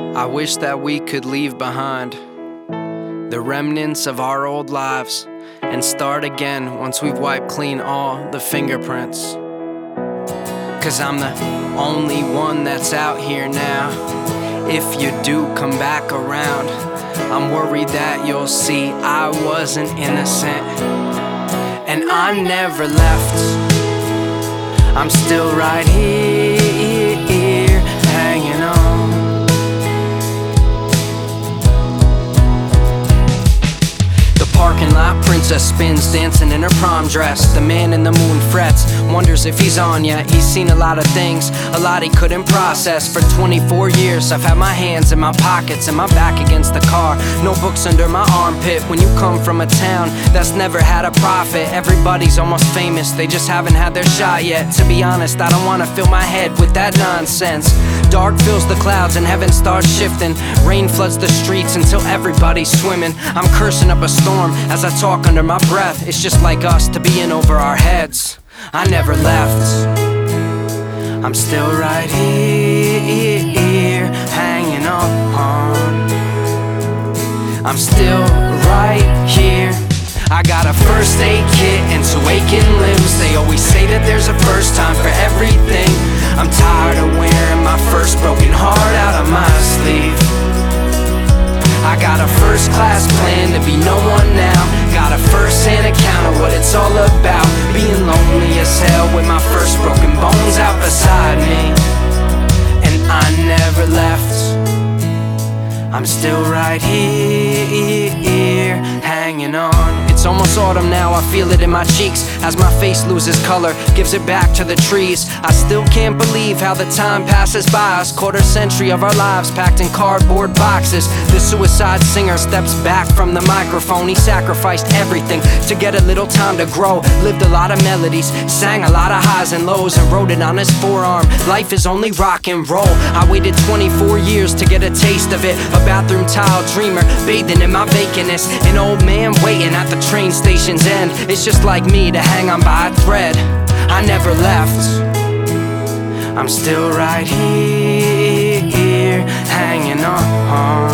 I wish that we could leave behind the remnants of our old lives and start again once we've wiped clean all the fingerprints. 'Cause I'm the only one that's out here now. If you do come back around, I'm worried that you'll see I wasn't innocent. And I never left. I'm still right here, hanging on. Parking lot princess spins, dancing in her prom dress. The man in the moon frets, wonders if he's on yet. He's seen a lot of things, a lot he couldn't process. For 24 years I've had my hands in my pockets and my back against the car. No books under my armpit. When you come from a town that's never had a profit, everybody's almost famous, they just haven't had their shot yet. To be honest, I don't wanna fill my head with that nonsense. Dark fills the clouds and heaven starts shifting. Rain floods the streets until everybody's swimming. I'm cursing up a storm as I talk under my breath. It's just like us to be in over our heads. I never left. I'm still right here, hanging on. I'm still right here. I got a first aid kit and 2 aching limbs. They always say that there's a first time for everything. I'm tired of wearing my first broken heart out of my sleeve. I got a first class plan to be no one now. Got a first-hand account of what it's all about. Being lonely as hell with my first broken bones out beside me. And I never left. I'm still right here, hanging on. It's almost autumn now, I feel it in my cheeks as my face loses color, gives it back to the trees. I still can't believe how the time passes by us. Quarter century of our lives packed in cardboard boxes. The suicide singer steps back from the microphone. He sacrificed everything to get a little time to grow. Lived a lot of melodies, sang a lot of highs and lows, and wrote it on his forearm. Life is only rock and roll. I waited 24 years to get a taste of it. A bathroom tile dreamer, bathing in my vacantness. An old man waiting at the train station's end. It's just like me to hang on by a thread. I never left. I'm still right here, hanging on.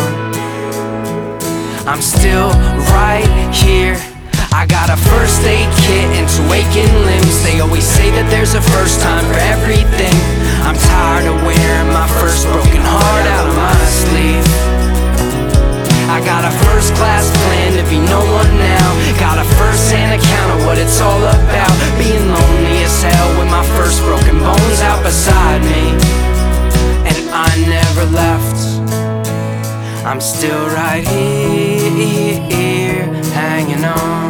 I'm still right here. I got a first aid kit and 2 aching limbs. They always say that there's a first time for everything. I'm tired of wearing my first broken heart out of my sleeve. I got a first class plan to be no one now. Got a first-hand account of what it's all about. Being lonely as hell with my first broken bones out beside me. And I never left. I'm still right here, hanging on.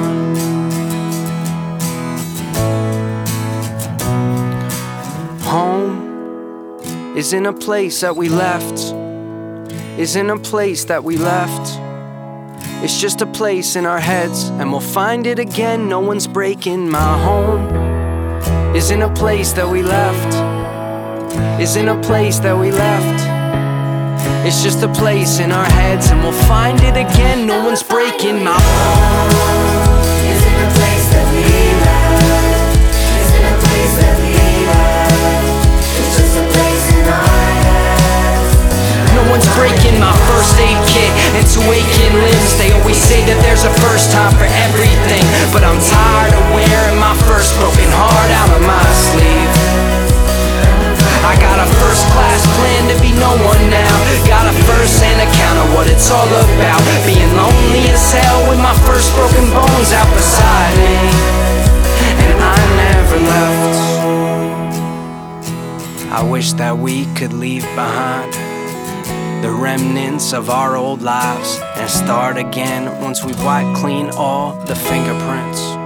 Home isn't a place that we left. Isn't a place that we left. It's just a place in our heads, and we'll find it again. No one's breaking my home. Isn't a place that we left. Isn't a place that we left. It's just a place in our heads, and we'll find it again. No one's breaking my home. Isn't a place that we left. Isn't a place that we left. It's just a place in our heads. No one's breaking my first aid kit and 2 aching limbs. They always say that there's a first time for everything, but I'm tired of wearing my first broken heart out of my sleeve. I got a first class plan to be no one now. Got a first-hand account of what it's all about. Being lonely as hell with my first broken bones out beside me. And I never left. I wish that we could leave behind the remnants of our old lives and start again once we've wiped clean all the fingerprints.